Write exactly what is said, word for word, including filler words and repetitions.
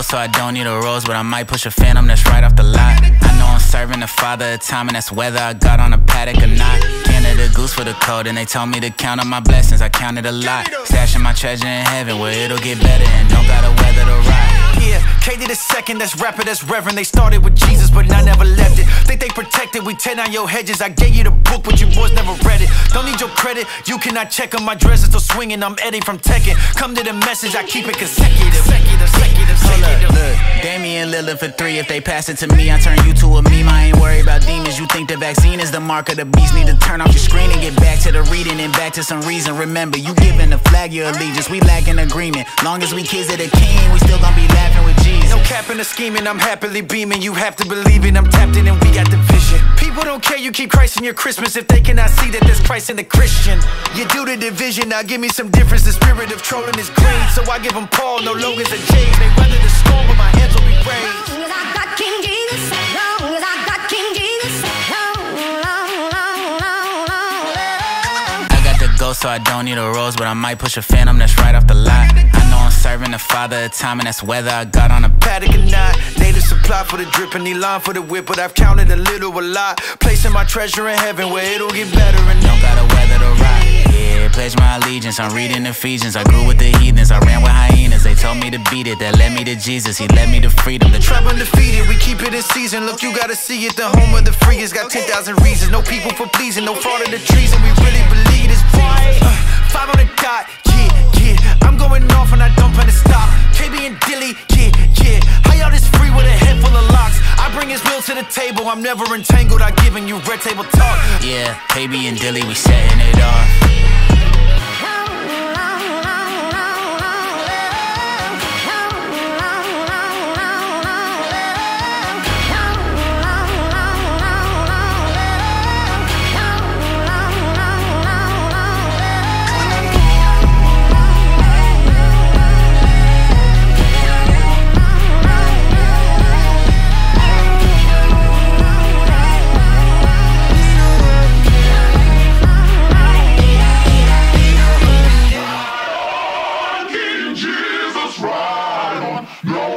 so I don't need a rose, but I might push a phantom that's right off the lot. I know I'm serving the father of time, and that's whether I got on a paddock or not. Canada Goose for the code, and they told me to count on my blessings. I counted a lot, stashing my treasure in heaven where it'll get better and don't gotta weather the ride. Yeah, K to the second, that's rapper, that's reverend. They started with Jesus, but I never left it. Think they protected, we tear down your hedges. I gave you the book, but you boys never read it. Don't need your credit, you cannot check on my dress, it's still swinging. I'm Eddie from Tekken. Come to the message, I keep it consecutive. Consecutive, consecutive, consecutive. Look, Damian Lillard for three. If they pass it to me, I turn you to a meme. I ain't worried about demons. You think the vaccine is the mark of the beast? Need to turn off your screen and get back to the reading and back to some reason. Remember, you giving the flag your allegiance. We lack in agreement. Long as we kids of the king, we still gonna be laughing with Jesus. No capping or scheming, I'm happily beaming. You have to believe it, I'm tapped in and we got the vision. People don't care, you keep Christ in your Christmas if they cannot see that there's Christ in the Christian. You do the division, now give me some difference. The spirit of trolling is great, so I give them Paul, no Logans or James. They weather the storm, but my hands will be raised. Long as I got King Jesus, long as I got King Jesus, long, long, long, long, long, long. I got the ghost, so I don't need a rose, but I might push a phantom that's right off the lot. I know I'm serving the father of time, and that's whether I got on a paddock or not. Native supply for the drip and Elon for the whip, but I've counted a little, a lot. Placing my treasure in heaven where it'll get better and don't gotta weather the ride. Yeah, pledge my allegiance, I'm reading Ephesians. I grew with the heathens, I ran with hyenas. They told me to beat it, that led me to Jesus. He led me to freedom. The trap undefeated, we keep it in season. Look, you gotta see it, the home of the free has got ten thousand reasons. No people for pleasing, no fraud of the treason. We really believe this right. uh, Five on the dot, yeah, yeah. I'm going off and I don't plan to stop. K B and Dilly, yeah, yeah. How y'all this free with a head full of locks? I bring his will to the table, I'm never entangled. I giving you red table talk. Yeah, K B and Dilly, we setting it off. Jesus, ride on.